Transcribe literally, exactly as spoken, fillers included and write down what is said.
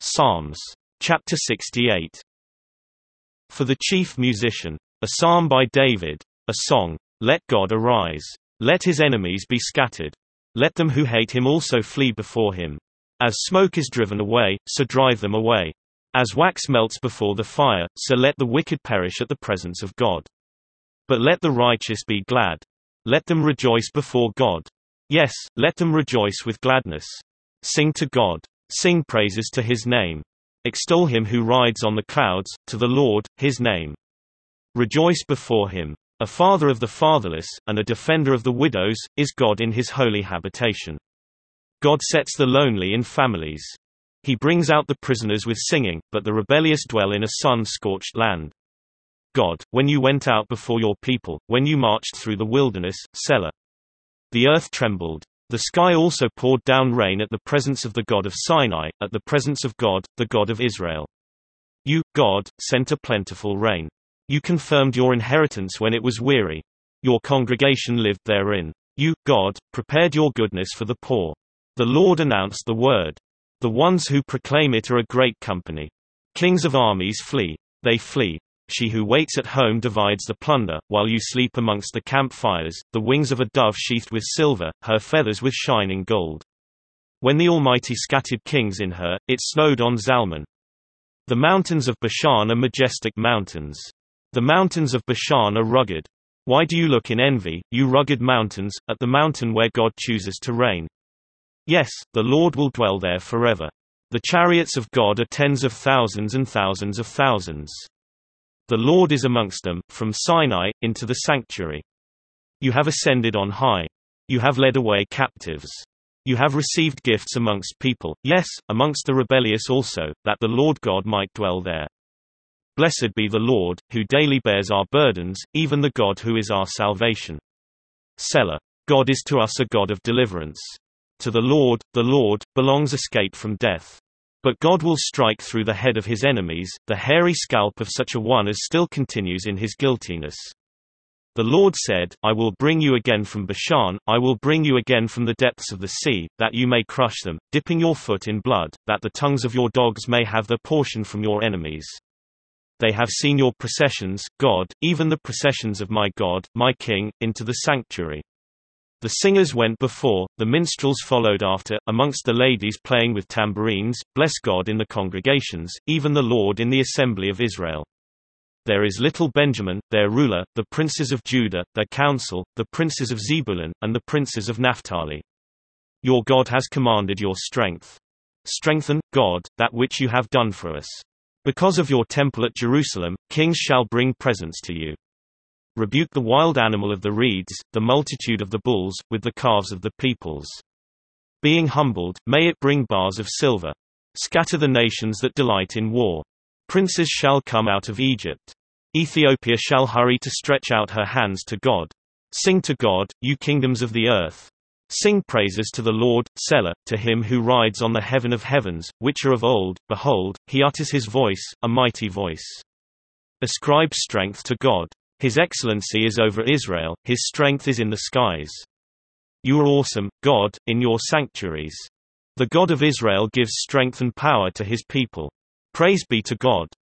Psalms. Chapter sixty-eight. For the chief musician. A psalm by David. A song. Let God arise. Let his enemies be scattered. Let them who hate him also flee before him. As smoke is driven away, so drive them away. As wax melts before the fire, so let the wicked perish at the presence of God. But let the righteous be glad. Let them rejoice before God. Yes, let them rejoice with gladness. Sing to God. Sing praises to his name. Extol him who rides on the clouds, to the Lord, his name. Rejoice before him. A father of the fatherless, and a defender of the widows, is God in his holy habitation. God sets the lonely in families. He brings out the prisoners with singing, but the rebellious dwell in a sun-scorched land. God, when you went out before your people, when you marched through the wilderness, Selah. The earth trembled. The sky also poured down rain at the presence of the God of Sinai, at the presence of God, the God of Israel. You, God, sent a plentiful rain. You confirmed your inheritance when it was weary. Your congregation lived therein. You, God, prepared your goodness for the poor. The Lord announced the word. The ones who proclaim it are a great company. Kings of armies flee. They flee. She who waits at home divides the plunder, while you sleep amongst the campfires, the wings of a dove sheathed with silver, her feathers with shining gold. When the Almighty scattered kings in her, it snowed on Zalman. The mountains of Bashan are majestic mountains. The mountains of Bashan are rugged. Why do you look in envy, you rugged mountains, at the mountain where God chooses to reign? Yes, the Lord will dwell there forever. The chariots of God are tens of thousands and thousands of thousands. The Lord is amongst them, from Sinai, into the sanctuary. You have ascended on high. You have led away captives. You have received gifts amongst people, yes, amongst the rebellious also, that the Lord God might dwell there. Blessed be the Lord, who daily bears our burdens, even the God who is our salvation. Selah. God is to us a God of deliverance. To the Lord, the Lord, belongs escape from death. But God will strike through the head of his enemies, the hairy scalp of such a one as still continues in his guiltiness. The Lord said, I will bring you again from Bashan, I will bring you again from the depths of the sea, that you may crush them, dipping your foot in blood, that the tongues of your dogs may have their portion from your enemies. They have seen your processions, God, even the processions of my God, my King, into the sanctuary. The singers went before, the minstrels followed after, amongst the ladies playing with tambourines. Bless God in the congregations, even the Lord in the assembly of Israel. There is little Benjamin, their ruler, the princes of Judah, their council, the princes of Zebulun, and the princes of Naphtali. Your God has commanded your strength. Strengthen, God, that which you have done for us. Because of your temple at Jerusalem, kings shall bring presents to you. Rebuke the wild animal of the reeds, the multitude of the bulls, with the calves of the peoples. Being humbled, may it bring bars of silver. Scatter the nations that delight in war. Princes shall come out of Egypt. Ethiopia shall hurry to stretch out her hands to God. Sing to God, you kingdoms of the earth. Sing praises to the Lord, Selah, to him who rides on the heaven of heavens, which are of old. Behold, he utters his voice, a mighty voice. Ascribe strength to God. His excellency is over Israel, his strength is in the skies. You are awesome, God, in your sanctuaries. The God of Israel gives strength and power to his people. Praise be to God.